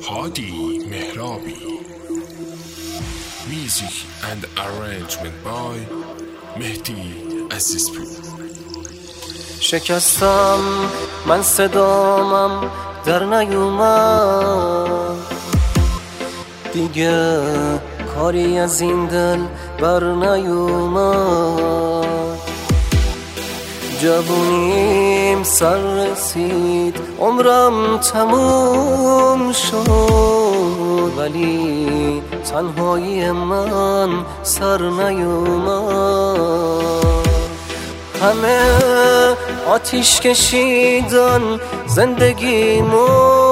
هادی مهرابی. Music and arrangement by مهدی عزیزپور. شکستم من صدامم در نیومد دیگه، کاری از این دل بر نیومد. جوونیم سر رسید، عمرم تموم شد، ولی تنهایی من سر نیومد. همه آتیش کشیدن زندگیمو،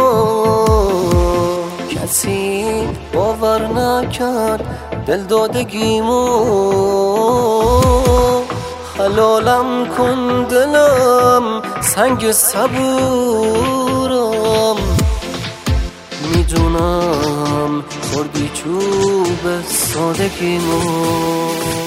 کسی باور نکرد دل دادگیمو. حلالم کن دلم سنگ صبورم، میدونم خوردی چوب سادگیمو.